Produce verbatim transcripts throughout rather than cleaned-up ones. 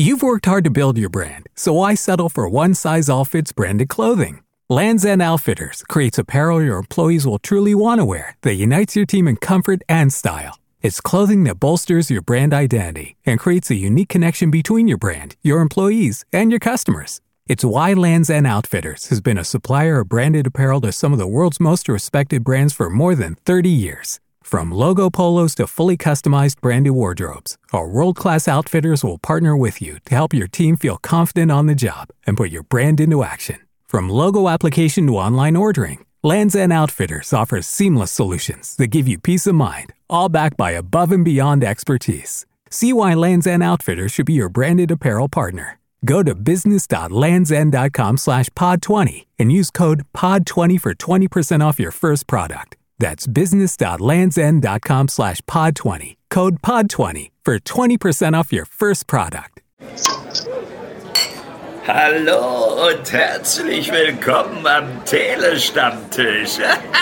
You've worked hard to build your brand, so why settle for one-size-all-fits branded clothing? Lands' End Outfitters creates apparel your employees will truly want to wear that unites your team in comfort and style. It's clothing that bolsters your brand identity and creates a unique connection between your brand, your employees, and your customers. It's why Lands' End Outfitters has been a supplier of branded apparel to some of the world's most respected brands for more than thirty years. From logo polos to fully customized branded wardrobes, our world-class outfitters will partner with you to help your team feel confident on the job and put your brand into action. From logo application to online ordering, Lands' End Outfitters offers seamless solutions that give you peace of mind, all backed by above and beyond expertise. See why Lands' End Outfitters should be your branded apparel partner. Go to business.landsend.com slash pod 20 and use code pod twenty for twenty percent off your first product. That's business.landsend.com slash pod 20. Code pod twenty for twenty percent off your first product. Hallo und herzlich willkommen am Telestammtisch.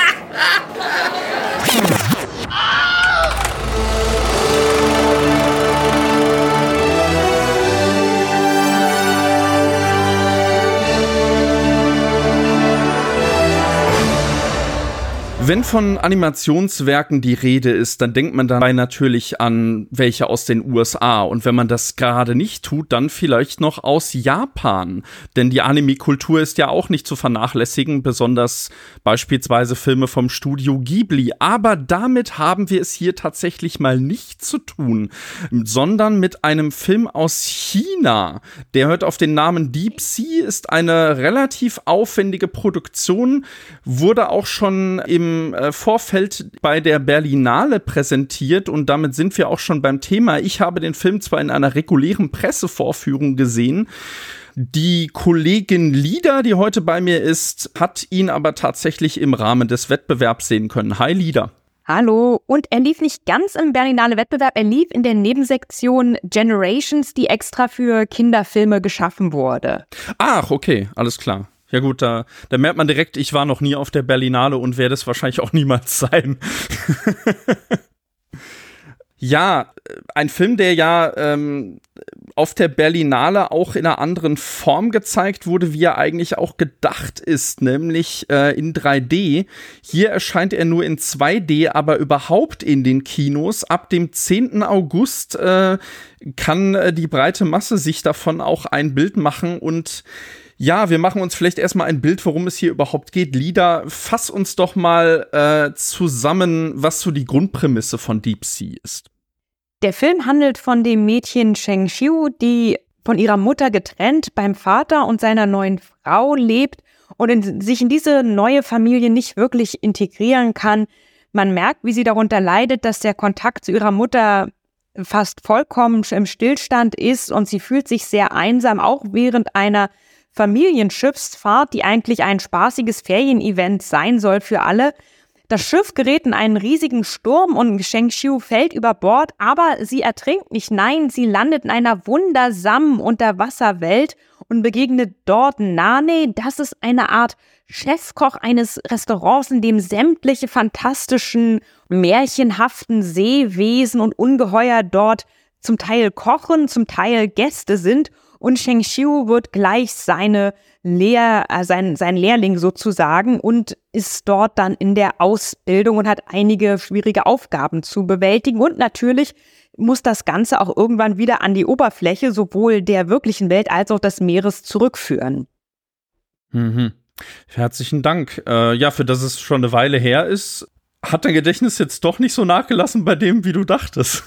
Wenn von Animationswerken die Rede ist, dann denkt man dabei natürlich an welche aus den U S A. Und wenn man das gerade nicht tut, dann vielleicht noch aus Japan. Denn die Anime-Kultur ist ja auch nicht zu vernachlässigen, besonders beispielsweise Filme vom Studio Ghibli. Aber damit haben wir es hier tatsächlich mal nicht zu tun, sondern mit einem Film aus China. Der hört auf den Namen Deep Sea, ist eine relativ aufwendige Produktion, wurde auch schon im Vorfeld bei der Berlinale präsentiert und damit sind wir auch schon beim Thema. Ich habe den Film zwar in einer regulären Pressevorführung gesehen, die Kollegin Lida, die heute bei mir ist, hat ihn aber tatsächlich im Rahmen des Wettbewerbs sehen können. Hi Lida. Hallo, und er lief nicht ganz im Berlinale Wettbewerb, er lief in der Nebensektion Generations, die extra für Kinderfilme geschaffen wurde. Ach, okay, alles klar. Ja gut, da, da merkt man direkt, ich war noch nie auf der Berlinale und werde es wahrscheinlich auch niemals sein. Ja, ein Film, der ja ähm, auf der Berlinale auch in einer anderen Form gezeigt wurde, wie er eigentlich auch gedacht ist, nämlich äh, in drei D. Hier erscheint er nur in zwei D, aber überhaupt in den Kinos. Ab dem zehnten August äh, kann äh, die breite Masse sich davon auch ein Bild machen und ja, wir machen uns vielleicht erstmal ein Bild, worum es hier überhaupt geht. Lida, fass uns doch mal äh, zusammen, was so die Grundprämisse von Deep Sea ist. Der Film handelt von dem Mädchen Sheng Xiu, die von ihrer Mutter getrennt beim Vater und seiner neuen Frau lebt und in, sich in diese neue Familie nicht wirklich integrieren kann. Man merkt, wie sie darunter leidet, dass der Kontakt zu ihrer Mutter fast vollkommen im Stillstand ist und sie fühlt sich sehr einsam, auch während einer Familienschiffsfahrt, die eigentlich ein spaßiges Ferienevent sein soll für alle. Das Schiff gerät in einen riesigen Sturm und Sheng Xiu fällt über Bord, aber sie ertrinkt nicht. Nein, sie landet in einer wundersamen Unterwasserwelt und begegnet dort Nane. Das ist eine Art Chefkoch eines Restaurants, in dem sämtliche fantastischen, märchenhaften Seewesen und Ungeheuer dort zum Teil kochen, zum Teil Gäste sind. Und Sheng Xiu wird gleich seine Lehr, äh, sein, sein Lehrling sozusagen und ist dort dann in der Ausbildung und hat einige schwierige Aufgaben zu bewältigen. Und natürlich muss das Ganze auch irgendwann wieder an die Oberfläche sowohl der wirklichen Welt als auch des Meeres zurückführen. Mhm. Herzlichen Dank. Äh, ja, für das es schon eine Weile her ist, hat dein Gedächtnis jetzt doch nicht so nachgelassen bei dem, wie du dachtest.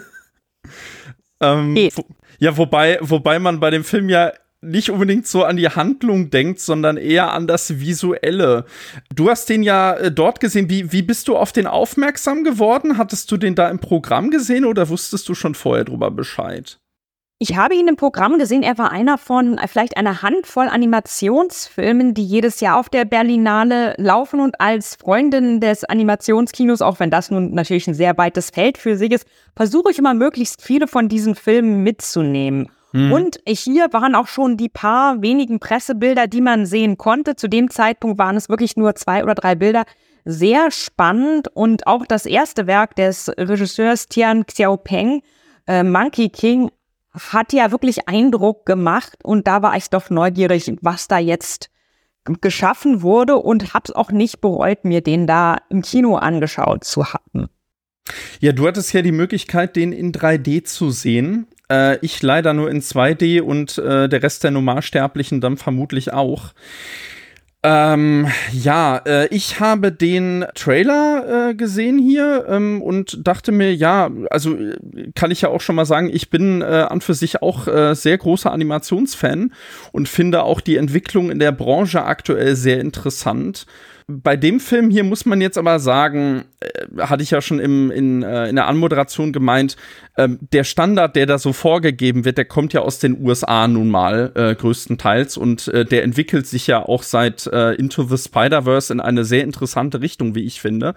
ähm, wo, ja, wobei, wobei man bei dem Film ja nicht unbedingt so an die Handlung denkt, sondern eher an das Visuelle. Du hast den ja äh, dort gesehen. Wie, wie bist du auf den aufmerksam geworden? Hattest du den da im Programm gesehen oder wusstest du schon vorher drüber Bescheid? Ich habe ihn im Programm gesehen. Er war einer von vielleicht einer Handvoll Animationsfilmen, die jedes Jahr auf der Berlinale laufen. Und als Freundin des Animationskinos, auch wenn das nun natürlich ein sehr weites Feld für sich ist, versuche ich immer möglichst viele von diesen Filmen mitzunehmen. Hm. Und hier waren auch schon die paar wenigen Pressebilder, die man sehen konnte. Zu dem Zeitpunkt waren es wirklich nur zwei oder drei Bilder. Sehr spannend. Und auch das erste Werk des Regisseurs Tian Xiaopeng, äh, Monkey King, hat ja wirklich Eindruck gemacht und da war ich doch neugierig, was da jetzt geschaffen wurde und hab's auch nicht bereut, mir den da im Kino angeschaut zu haben. Ja, du hattest ja die Möglichkeit, den in drei D zu sehen. Äh, ich leider nur in zwei D und äh, der Rest der Normalsterblichen dann vermutlich auch. Ähm, ja, äh, ich habe den Trailer äh, gesehen hier ähm, und dachte mir, ja, also kann ich ja auch schon mal sagen, ich bin äh, an für sich auch äh, sehr großer Animationsfan und finde auch die Entwicklung in der Branche aktuell sehr interessant. Bei dem Film hier muss man jetzt aber sagen, äh, hatte ich ja schon im, in, äh, in der Anmoderation gemeint, äh, der Standard, der da so vorgegeben wird, der kommt ja aus den U S A nun mal äh, größtenteils und äh, der entwickelt sich ja auch seit äh, Into the Spider-Verse in eine sehr interessante Richtung, wie ich finde.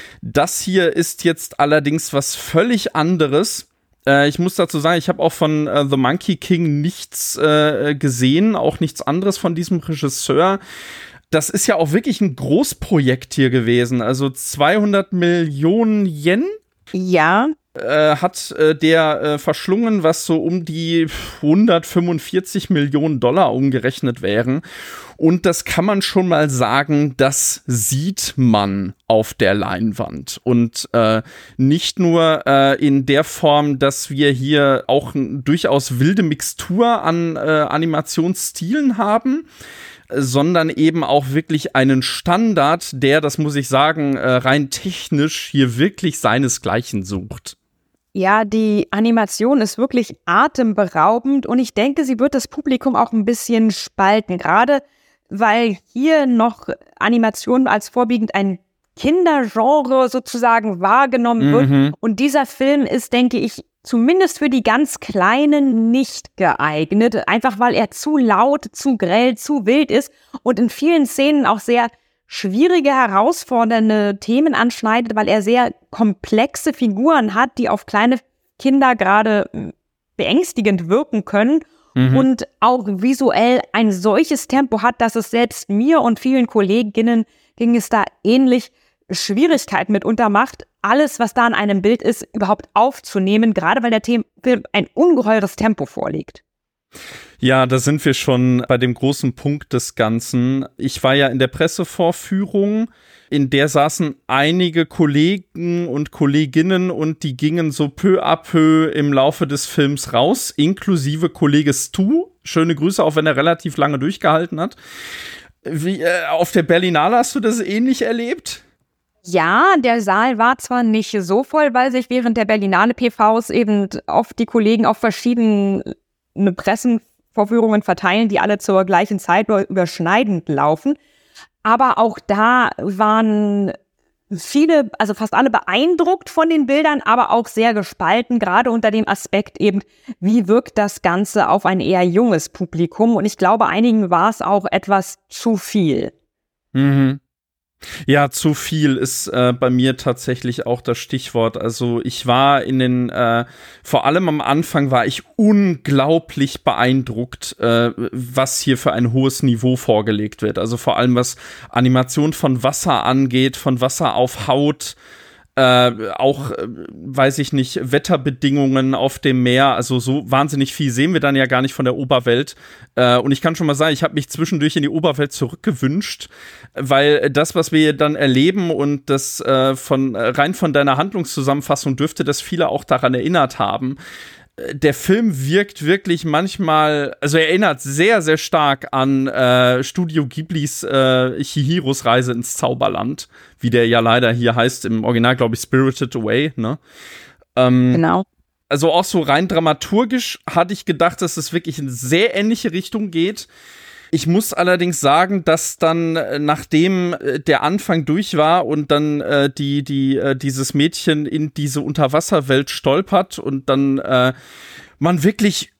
Das hier ist jetzt allerdings was völlig anderes. Äh, ich muss dazu sagen, ich habe auch von äh, The Monkey King nichts äh, gesehen, auch nichts anderes von diesem Regisseur. Das ist ja auch wirklich ein Großprojekt hier gewesen. Also zweihundert Millionen Yen Ja. äh, hat äh, der äh, verschlungen, was so um die hundertfünfundvierzig Millionen Dollar umgerechnet wären. Und das kann man schon mal sagen, das sieht man auf der Leinwand. Und äh, nicht nur äh, in der Form, dass wir hier auch eine durchaus wilde Mixtur an äh, Animationsstilen haben, sondern eben auch wirklich einen Standard, der, das muss ich sagen, rein technisch hier wirklich seinesgleichen sucht. Ja, die Animation ist wirklich atemberaubend und ich denke, sie wird das Publikum auch ein bisschen spalten, gerade weil hier noch Animation als vorwiegend ein Kindergenre sozusagen wahrgenommen wird. Mhm. Und dieser Film ist, denke ich, zumindest für die ganz Kleinen nicht geeignet, einfach weil er zu laut, zu grell, zu wild ist und in vielen Szenen auch sehr schwierige, herausfordernde Themen anschneidet, weil er sehr komplexe Figuren hat, die auf kleine Kinder gerade beängstigend wirken können mhm. und auch visuell ein solches Tempo hat, dass es selbst mir und vielen Kolleginnen ging es da ähnlich Schwierigkeiten mitunter macht, alles, was da in einem Bild ist, überhaupt aufzunehmen, gerade weil der Film ein ungeheures Tempo vorlegt. Ja, da sind wir schon bei dem großen Punkt des Ganzen. Ich war ja in der Pressevorführung, in der saßen einige Kollegen und Kolleginnen und die gingen so peu à peu im Laufe des Films raus, inklusive Kollege Stu. Schöne Grüße, auch wenn er relativ lange durchgehalten hat. Wie, äh, auf der Berlinale hast du das ähnlich erlebt? Ja, der Saal war zwar nicht so voll, weil sich während der Berlinale P Vs eben oft die Kollegen auf verschiedene Pressenvorführungen verteilen, die alle zur gleichen Zeit nur überschneidend laufen. Aber auch da waren viele, also fast alle beeindruckt von den Bildern, aber auch sehr gespalten, gerade unter dem Aspekt eben, wie wirkt das Ganze auf ein eher junges Publikum. Und ich glaube, einigen war es auch etwas zu viel. Mhm. Ja, zu viel ist äh, bei mir tatsächlich auch das Stichwort. Also ich war in den, äh, vor allem am Anfang war ich unglaublich beeindruckt, äh, was hier für ein hohes Niveau vorgelegt wird. Also vor allem was Animation von Wasser angeht, von Wasser auf Haut, Äh, auch, äh, weiß ich nicht, Wetterbedingungen auf dem Meer, also so wahnsinnig viel sehen wir dann ja gar nicht von der Oberwelt. Äh, und ich kann schon mal sagen, ich habe mich zwischendurch in die Oberwelt zurückgewünscht, weil das, was wir dann erleben und das äh, von rein von deiner Handlungszusammenfassung dürfte das viele auch daran erinnert haben. Der Film wirkt wirklich manchmal, also er erinnert sehr, sehr stark an äh, Studio Ghiblis äh, Chihiros Reise ins Zauberland, wie der ja leider hier heißt, im Original, glaube ich, Spirited Away, ne? Ähm, genau. Also auch so rein dramaturgisch hatte ich gedacht, dass es wirklich in sehr ähnliche Richtung geht. Ich muss allerdings sagen, dass dann, nachdem der Anfang durch war und dann äh, die, die, äh, dieses Mädchen in diese Unterwasserwelt stolpert und dann äh, man wirklich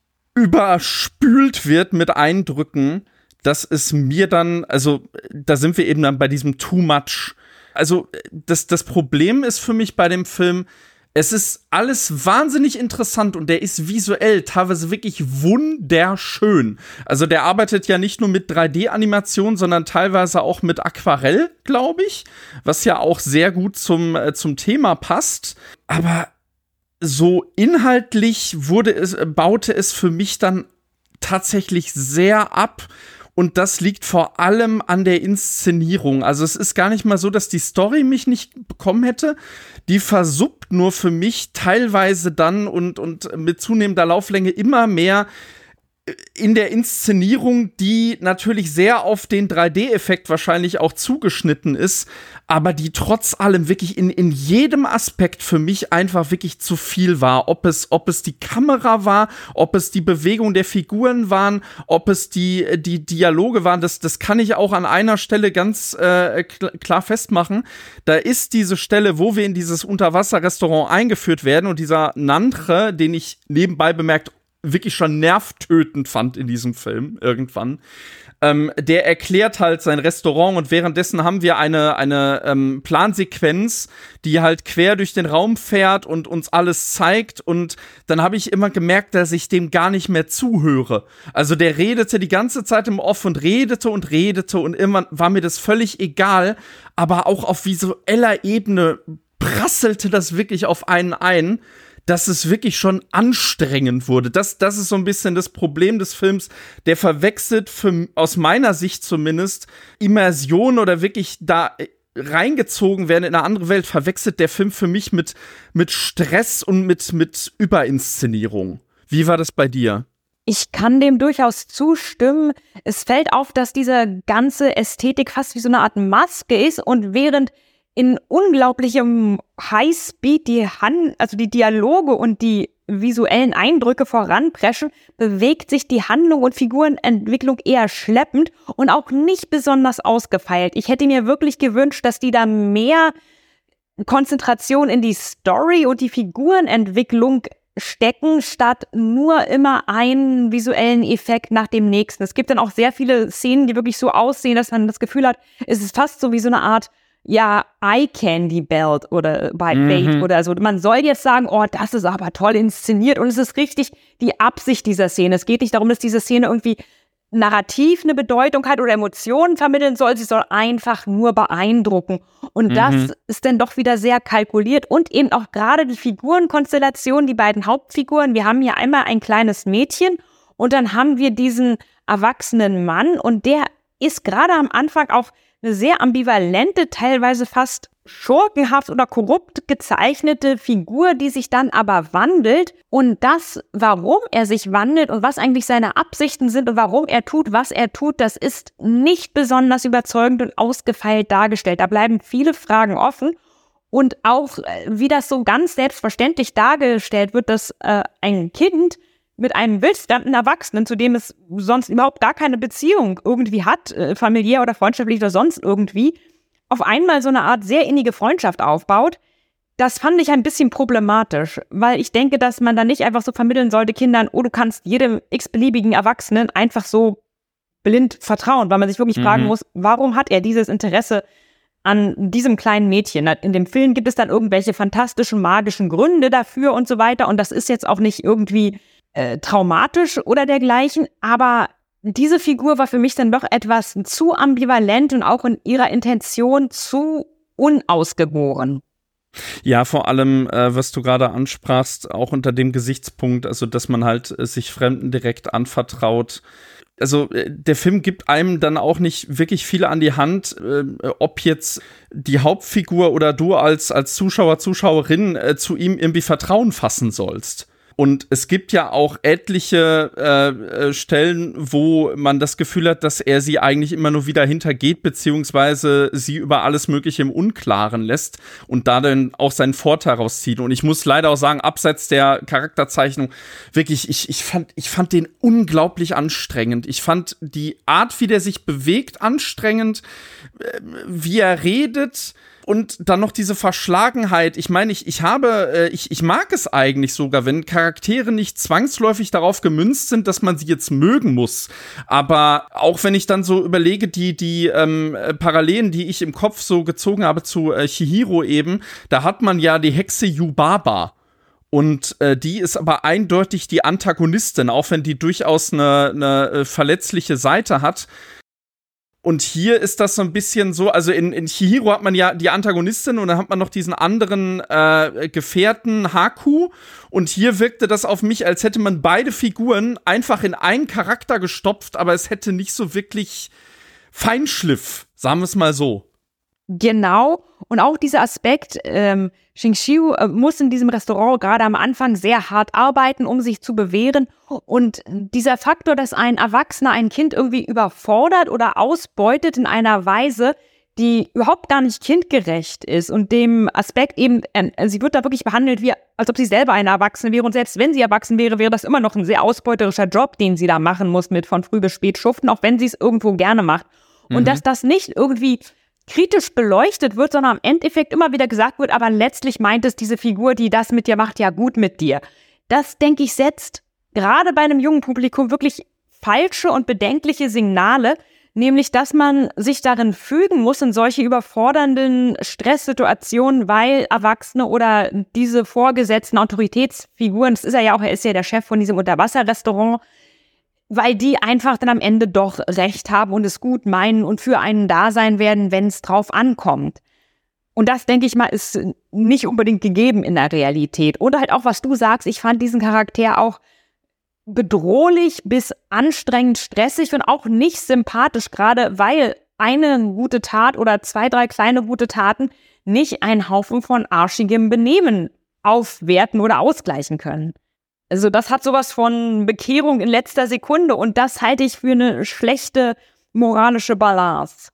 überspült wird mit Eindrücken, dass es mir dann, also da sind wir eben dann bei diesem Too Much. Also das, das Problem ist für mich bei dem Film, es ist alles wahnsinnig interessant und der ist visuell teilweise wirklich wunderschön. Also der arbeitet ja nicht nur mit drei D-Animation, sondern teilweise auch mit Aquarell, glaube ich, was ja auch sehr gut zum, äh, zum Thema passt. Aber so inhaltlich wurde es, baute es für mich dann tatsächlich sehr ab. Und das liegt vor allem an der Inszenierung. Also es ist gar nicht mal so, dass die Story mich nicht bekommen hätte. Die versuppt nur für mich teilweise dann und, und mit zunehmender Lauflänge immer mehr in der Inszenierung, die natürlich sehr auf den drei D-Effekt wahrscheinlich auch zugeschnitten ist, aber die trotz allem wirklich in, in jedem Aspekt für mich einfach wirklich zu viel war. Ob es, ob es die Kamera war, ob es die Bewegung der Figuren waren, ob es die, die Dialoge waren, das, das kann ich auch an einer Stelle ganz äh, klar festmachen. Da ist diese Stelle, wo wir in dieses Unterwasserrestaurant eingeführt werden und dieser Nantre, den ich nebenbei bemerkt wirklich schon nervtötend fand in diesem Film irgendwann. Ähm, der erklärt halt sein Restaurant und währenddessen haben wir eine, eine ähm, Plansequenz, die halt quer durch den Raum fährt und uns alles zeigt und dann habe ich immer gemerkt, dass ich dem gar nicht mehr zuhöre. Also der redete die ganze Zeit im Off und redete und redete und irgendwann war mir das völlig egal, aber auch auf visueller Ebene prasselte das wirklich auf einen ein, dass es wirklich schon anstrengend wurde. Das, das ist so ein bisschen das Problem des Films. Der verwechselt, für, aus meiner Sicht zumindest, Immersion oder wirklich da reingezogen werden in eine andere Welt, verwechselt der Film für mich mit, mit Stress und mit, mit Überinszenierung. Wie war das bei dir? Ich kann dem durchaus zustimmen. Es fällt auf, dass diese ganze Ästhetik fast wie so eine Art Maske ist und während in unglaublichem Highspeed die Han- also die Dialoge und die visuellen Eindrücke voranpreschen, bewegt sich die Handlung und Figurenentwicklung eher schleppend und auch nicht besonders ausgefeilt. Ich hätte mir wirklich gewünscht, dass die da mehr Konzentration in die Story und die Figurenentwicklung stecken, statt nur immer einen visuellen Effekt nach dem nächsten. Es gibt dann auch sehr viele Szenen, die wirklich so aussehen, dass man das Gefühl hat, es ist fast so wie so eine Art ja, Eye Candy Belt oder bei Bait mhm. oder so. Man soll jetzt sagen, oh, das ist aber toll inszeniert und es ist richtig die Absicht dieser Szene. Es geht nicht darum, dass diese Szene irgendwie narrativ eine Bedeutung hat oder Emotionen vermitteln soll. Sie soll einfach nur beeindrucken. Und mhm. das ist dann doch wieder sehr kalkuliert und eben auch gerade die Figurenkonstellation, die beiden Hauptfiguren. Wir haben hier einmal ein kleines Mädchen und dann haben wir diesen erwachsenen Mann und der ist gerade am Anfang auch eine sehr ambivalente, teilweise fast schurkenhaft oder korrupt gezeichnete Figur, die sich dann aber wandelt. Und das, warum er sich wandelt und was eigentlich seine Absichten sind und warum er tut, was er tut, das ist nicht besonders überzeugend und ausgefeilt dargestellt. Da bleiben viele Fragen offen. Und auch, wie das so ganz selbstverständlich dargestellt wird, dass äh, ein Kind mit einem wildfremden Erwachsenen, zu dem es sonst überhaupt gar keine Beziehung irgendwie hat, äh, familiär oder freundschaftlich oder sonst irgendwie, auf einmal so eine Art sehr innige Freundschaft aufbaut, das fand ich ein bisschen problematisch, weil ich denke, dass man da nicht einfach so vermitteln sollte Kindern, oh, du kannst jedem x-beliebigen Erwachsenen einfach so blind vertrauen, weil man sich wirklich mhm. fragen muss, warum hat er dieses Interesse an diesem kleinen Mädchen? In dem Film gibt es dann irgendwelche fantastischen, magischen Gründe dafür und so weiter und das ist jetzt auch nicht irgendwie Äh, traumatisch oder dergleichen, aber diese Figur war für mich dann doch etwas zu ambivalent und auch in ihrer Intention zu unausgegoren. Ja, vor allem, äh, was du gerade ansprachst, auch unter dem Gesichtspunkt, also dass man halt äh, sich Fremden direkt anvertraut. Also äh, der Film gibt einem dann auch nicht wirklich viel an die Hand, äh, ob jetzt die Hauptfigur oder du als, als Zuschauer, Zuschauerin äh, zu ihm irgendwie Vertrauen fassen sollst. Und es gibt ja auch etliche äh, Stellen, wo man das Gefühl hat, dass er sie eigentlich immer nur wieder hintergeht, beziehungsweise sie über alles Mögliche im Unklaren lässt und da dann auch seinen Vorteil rauszieht. Und ich muss leider auch sagen, abseits der Charakterzeichnung, wirklich, ich, ich, fand, ich fand den unglaublich anstrengend. Ich fand die Art, wie der sich bewegt, anstrengend, äh, wie er redet. Und dann noch diese Verschlagenheit. Ich meine, ich, ich habe, äh, ich, ich mag es eigentlich sogar, wenn Charaktere nicht zwangsläufig darauf gemünzt sind, dass man sie jetzt mögen muss. Aber auch wenn ich dann so überlege, die, die ähm, Parallelen, die ich im Kopf so gezogen habe zu äh, Chihiro eben, da hat man ja die Hexe Yubaba. Und äh, die ist aber eindeutig die Antagonistin, auch wenn die durchaus eine, eine äh, verletzliche Seite hat. Und hier ist das so ein bisschen so, also in, in Chihiro hat man ja die Antagonistin und dann hat man noch diesen anderen äh, Gefährten Haku. Und hier wirkte das auf mich, als hätte man beide Figuren einfach in einen Charakter gestopft, aber es hätte nicht so wirklich Feinschliff, sagen wir es mal so. Genau. Und auch dieser Aspekt, ähm, Xingqiu äh, muss in diesem Restaurant gerade am Anfang sehr hart arbeiten, um sich zu bewähren. Und dieser Faktor, dass ein Erwachsener ein Kind irgendwie überfordert oder ausbeutet in einer Weise, die überhaupt gar nicht kindgerecht ist und dem Aspekt eben, äh, sie wird da wirklich behandelt, wie als ob sie selber eine Erwachsene wäre. Und selbst wenn sie erwachsen wäre, wäre das immer noch ein sehr ausbeuterischer Job, den sie da machen muss, mit von früh bis spät schuften, auch wenn sie es irgendwo gerne macht. Und mhm. dass das nicht irgendwie kritisch beleuchtet wird, sondern im Endeffekt immer wieder gesagt wird, aber letztlich meint es diese Figur, die das mit dir macht, ja gut mit dir. Das, denke ich, setzt gerade bei einem jungen Publikum wirklich falsche und bedenkliche Signale, nämlich, dass man sich darin fügen muss in solche überfordernden Stresssituationen, weil Erwachsene oder diese vorgesetzten Autoritätsfiguren, das ist er ja auch, er ist ja der Chef von diesem Unterwasserrestaurant, weil die einfach dann am Ende doch recht haben und es gut meinen und für einen da sein werden, wenn es drauf ankommt. Und das, denke ich mal, ist nicht unbedingt gegeben in der Realität. Oder halt auch, was du sagst, ich fand diesen Charakter auch bedrohlich bis anstrengend stressig und auch nicht sympathisch, gerade weil eine gute Tat oder zwei, drei kleine gute Taten nicht einen Haufen von arschigem Benehmen aufwerten oder ausgleichen können. Also das hat sowas von Bekehrung in letzter Sekunde und das halte ich für eine schlechte moralische Balance.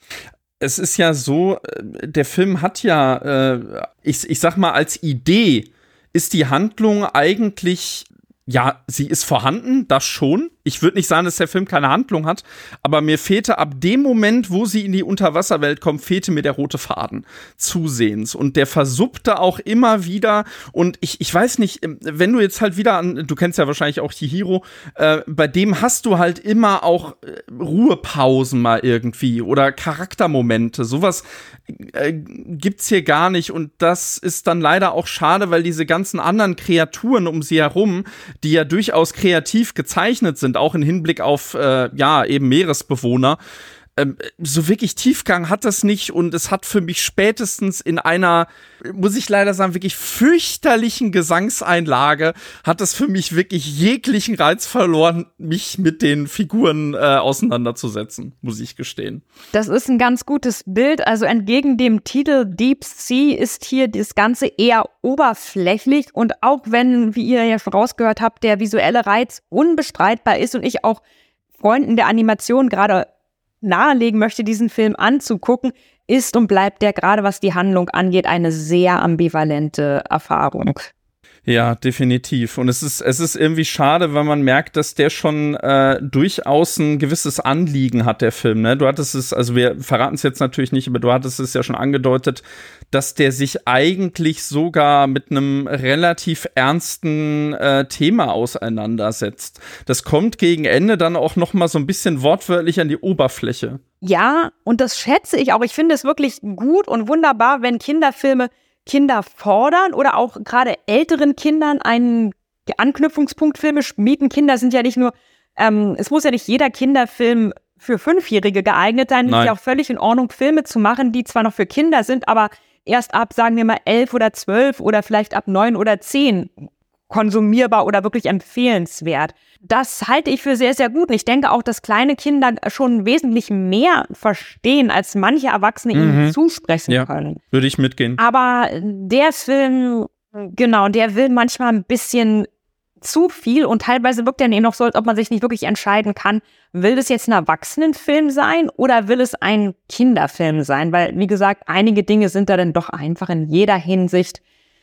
Es ist ja so, der Film hat ja, äh, ich, ich sag mal, als Idee ist die Handlung eigentlich, ja, sie ist vorhanden, das schon. Ich würde nicht sagen, dass der Film keine Handlung hat, aber mir fehlte ab dem Moment, wo sie in die Unterwasserwelt kommt, fehlte mir der rote Faden zusehends. Und der versuppte auch immer wieder. Und ich, ich weiß nicht, wenn du jetzt halt wieder an, du kennst ja wahrscheinlich auch Chihiro, äh, bei dem hast du halt immer auch äh, Ruhepausen mal irgendwie oder Charaktermomente. Sowas äh, gibt's hier gar nicht. Und das ist dann leider auch schade, weil diese ganzen anderen Kreaturen um sie herum, die ja durchaus kreativ gezeichnet sind, auch im Hinblick auf, äh, ja, eben Meeresbewohner. Ähm, so wirklich Tiefgang hat das nicht und es hat für mich spätestens in einer, muss ich leider sagen, wirklich fürchterlichen Gesangseinlage hat es für mich wirklich jeglichen Reiz verloren, mich mit den Figuren äh, auseinanderzusetzen, muss ich gestehen. Das ist ein ganz gutes Bild, also entgegen dem Titel Deep Sea ist hier das Ganze eher oberflächlich und auch wenn, wie ihr ja schon rausgehört habt, der visuelle Reiz unbestreitbar ist und ich auch Freunden der Animation gerade nahelegen möchte, diesen Film anzugucken, ist und bleibt der, gerade was die Handlung angeht, eine sehr ambivalente Erfahrung. Ja, definitiv. Und es ist, es ist irgendwie schade, weil man merkt, dass der schon äh, durchaus ein gewisses Anliegen hat, der Film. Ne? Du hattest es, also wir verraten es jetzt natürlich nicht, aber du hattest es ja schon angedeutet, dass der sich eigentlich sogar mit einem relativ ernsten äh, Thema auseinandersetzt. Das kommt gegen Ende dann auch noch mal so ein bisschen wortwörtlich an die Oberfläche. Ja, und das schätze ich auch. Ich finde es wirklich gut und wunderbar, wenn Kinderfilme Kinder fordern oder auch gerade älteren Kindern einen Anknüpfungspunkt Filme schmieden. Kinder sind ja nicht nur, ähm, es muss ja nicht jeder Kinderfilm für Fünfjährige geeignet sein. Es ist ja auch völlig in Ordnung, Filme zu machen, die zwar noch für Kinder sind, aber erst ab, sagen wir mal, elf oder zwölf oder vielleicht ab neun oder zehn konsumierbar oder wirklich empfehlenswert. Das halte ich für sehr, sehr gut. Und ich denke auch, dass kleine Kinder schon wesentlich mehr verstehen, als manche Erwachsene mhm. ihnen zusprechen ja, können. Würde ich mitgehen. Aber der Film, genau, der will manchmal ein bisschen zu viel und teilweise wirkt er eben noch so, als ob man sich nicht wirklich entscheiden kann, will das jetzt ein Erwachsenenfilm sein oder will es ein Kinderfilm sein? Weil, wie gesagt, einige Dinge sind da dann doch einfach in jeder Hinsicht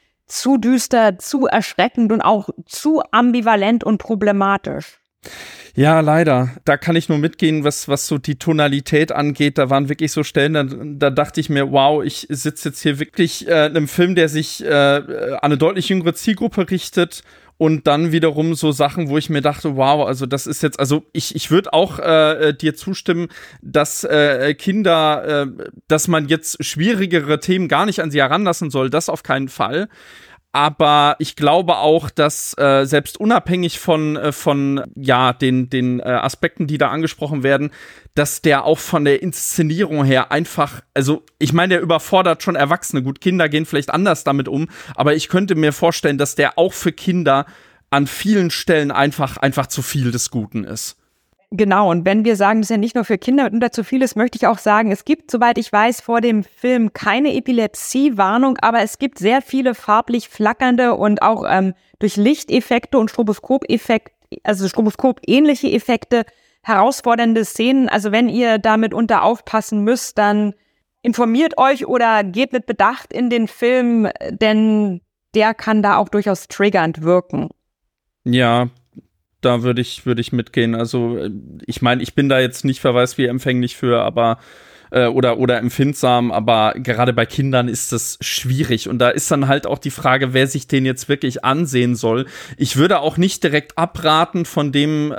zu düster, zu erschreckend und auch zu ambivalent und problematisch. Ja, leider. Da kann ich nur mitgehen, was, was so die Tonalität angeht. Da waren wirklich so Stellen, da, da dachte ich mir, wow, ich sitze jetzt hier wirklich äh, in einem Film, der sich äh, an eine deutlich jüngere Zielgruppe richtet. Und dann wiederum so Sachen, wo ich mir dachte, wow, also das ist jetzt, also ich, ich würde auch äh, dir zustimmen, dass äh, Kinder, äh, dass man jetzt schwierigere Themen gar nicht an sie heranlassen soll, das auf keinen Fall. Aber ich glaube auch, dass äh, selbst unabhängig von, äh, von ja, den, den äh, Aspekten, die da angesprochen werden, dass der auch von der Inszenierung her einfach, also ich meine, der überfordert schon Erwachsene. Gut, Kinder gehen vielleicht anders damit um, aber ich könnte mir vorstellen, dass der auch für Kinder an vielen Stellen einfach, einfach zu viel des Guten ist. Genau, und wenn wir sagen, dass er nicht nur für Kinder unter zu viel ist, möchte ich auch sagen, es gibt, soweit ich weiß, vor dem Film keine Epilepsie-Warnung, aber es gibt sehr viele farblich flackernde und auch ähm, durch Lichteffekte und Stroboskop-Effekt, also Stroboskop-ähnliche Effekte herausfordernde Szenen. Also wenn ihr damit unter aufpassen müsst, dann informiert euch oder geht mit Bedacht in den Film, denn der kann da auch durchaus triggernd wirken. Ja, da würde ich, würde ich mitgehen. Also ich meine, ich bin da jetzt nicht wer weiß wie empfänglich für, aber äh, oder, oder empfindsam, aber gerade bei Kindern ist das schwierig. Und da ist dann halt auch die Frage, wer sich den jetzt wirklich ansehen soll. Ich würde auch nicht direkt abraten, von dem, äh,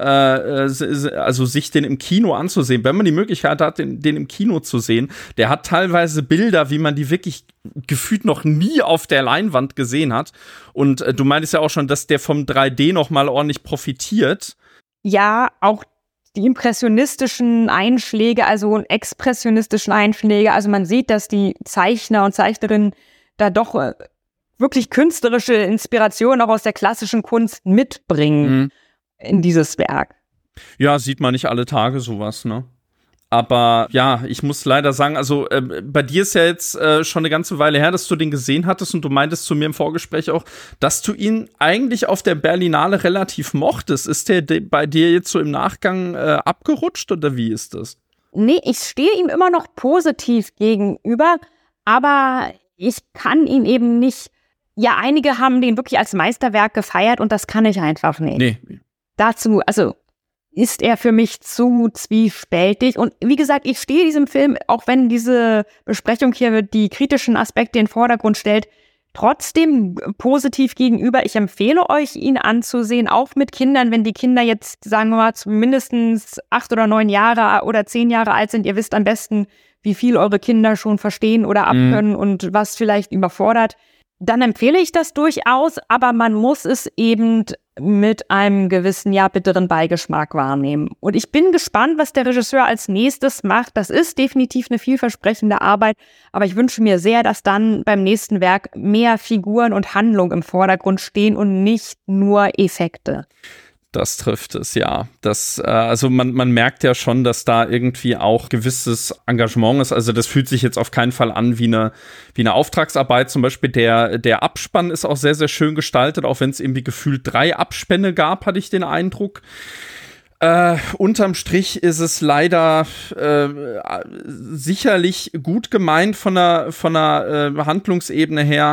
also sich den im Kino anzusehen. Wenn man die Möglichkeit hat, den, den im Kino zu sehen, der hat teilweise Bilder, wie man die wirklich gefühlt noch nie auf der Leinwand gesehen hat. Und äh, du meintest ja auch schon, dass der vom drei D noch mal ordentlich profitiert. Ja, auch die impressionistischen Einschläge, also expressionistischen Einschläge. Also man sieht, dass die Zeichner und Zeichnerinnen da doch äh, wirklich künstlerische Inspiration auch aus der klassischen Kunst mitbringen mhm. in dieses Werk. Ja, sieht man nicht alle Tage sowas, ne? Aber ja, ich muss leider sagen, also äh, bei dir ist ja jetzt äh, schon eine ganze Weile her, dass du den gesehen hattest und du meintest zu mir im Vorgespräch auch, dass du ihn eigentlich auf der Berlinale relativ mochtest. Ist der de- bei dir jetzt so im Nachgang äh, abgerutscht oder wie ist das? Nee, ich stehe ihm immer noch positiv gegenüber, aber ich kann ihn eben nicht, ja, einige haben den wirklich als Meisterwerk gefeiert und das kann ich einfach nicht. Nee. Dazu, also ist er für mich zu zwiespältig. Und wie gesagt, ich stehe diesem Film, auch wenn diese Besprechung hier die kritischen Aspekte in den Vordergrund stellt, trotzdem positiv gegenüber. Ich empfehle euch, ihn anzusehen, auch mit Kindern, wenn die Kinder jetzt, sagen wir mal, mindestens acht oder neun Jahre oder zehn Jahre alt sind. Ihr wisst am besten, wie viel eure Kinder schon verstehen oder abkönnen mhm. und was vielleicht überfordert. Dann empfehle ich das durchaus, aber man muss es eben mit einem gewissen, ja, bitteren Beigeschmack wahrnehmen. Und ich bin gespannt, was der Regisseur als nächstes macht. Das ist definitiv eine vielversprechende Arbeit, aber ich wünsche mir sehr, dass dann beim nächsten Werk mehr Figuren und Handlung im Vordergrund stehen und nicht nur Effekte. Das trifft es, ja. Das, äh, also man, man merkt ja schon, dass da irgendwie auch gewisses Engagement ist. Also das fühlt sich jetzt auf keinen Fall an wie eine, wie eine Auftragsarbeit. Zum Beispiel der, der Abspann ist auch sehr, sehr schön gestaltet, auch wenn es irgendwie gefühlt drei Abspänne gab, hatte ich den Eindruck. Äh, unterm Strich ist es leider äh, sicherlich gut gemeint von der, von der äh, Handlungsebene her.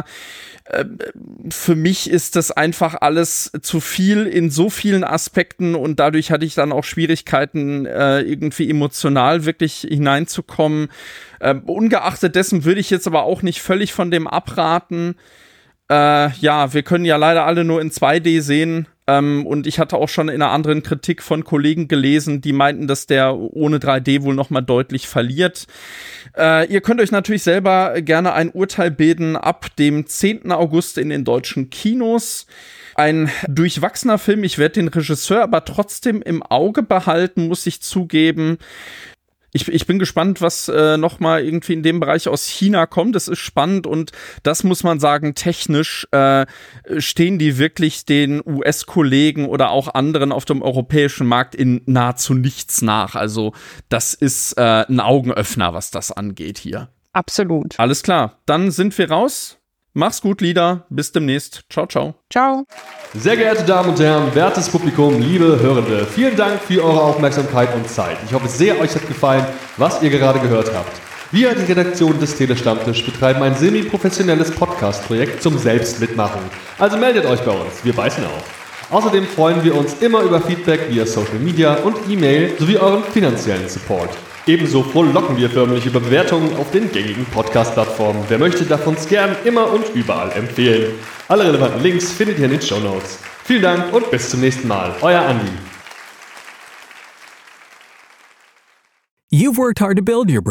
Für mich ist das einfach alles zu viel in so vielen Aspekten und dadurch hatte ich dann auch Schwierigkeiten, äh, irgendwie emotional wirklich hineinzukommen. Äh, ungeachtet dessen würde ich jetzt aber auch nicht völlig von dem abraten. Äh, ja, wir können ja leider alle nur in zwei D sehen. Ähm, und ich hatte auch schon in einer anderen Kritik von Kollegen gelesen, die meinten, dass der ohne drei D wohl noch mal deutlich verliert. Äh, ihr könnt euch natürlich selber gerne ein Urteil bilden ab dem zehnten August in den deutschen Kinos. Ein durchwachsener Film. Ich werde den Regisseur aber trotzdem im Auge behalten, muss ich zugeben. Ich, ich bin gespannt, was äh, noch mal irgendwie in dem Bereich aus China kommt. Das ist spannend und das muss man sagen, technisch äh, stehen die wirklich den U S-Kollegen oder auch anderen auf dem europäischen Markt in nahezu nichts nach. Also das ist äh, ein Augenöffner, was das angeht hier. Absolut. Alles klar, dann sind wir raus. Mach's gut, Lieder. Bis demnächst. Ciao, ciao. Ciao. Sehr geehrte Damen und Herren, wertes Publikum, liebe Hörende, vielen Dank für eure Aufmerksamkeit und Zeit. Ich hoffe sehr, euch hat gefallen, was ihr gerade gehört habt. Wir, die Redaktion des Telestammtisch, betreiben ein semi-professionelles Podcast-Projekt zum Selbstmitmachen. Also meldet euch bei uns, wir beißen auf. Außerdem freuen wir uns immer über Feedback via Social Media und E-Mail sowie euren finanziellen Support. Ebenso frohlocken wir förmlich über Bewertungen auf den gängigen Podcast-Plattformen. Wer möchte, darf uns gern immer und überall empfehlen. Alle relevanten Links findet ihr in den Shownotes. Vielen Dank und bis zum nächsten Mal. Euer Andi. You've worked hard to build your brand,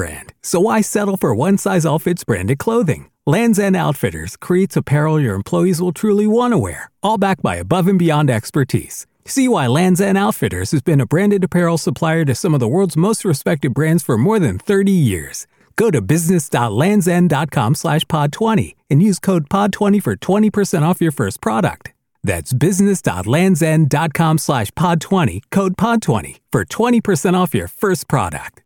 So why settle for one-size-all-fits branded clothing? Lands' End Outfitters creates apparel your employees will truly want to wear, all backed by above-and-beyond expertise. See why Lands' End Outfitters has been a branded apparel supplier to some of the world's most respected brands for more than thirty years. Go to business.landsend.com slash pod 20 and use code pod twenty for twenty percent off your first product. That's business.landsend.com slash pod 20, code pod twenty for twenty percent off your first product.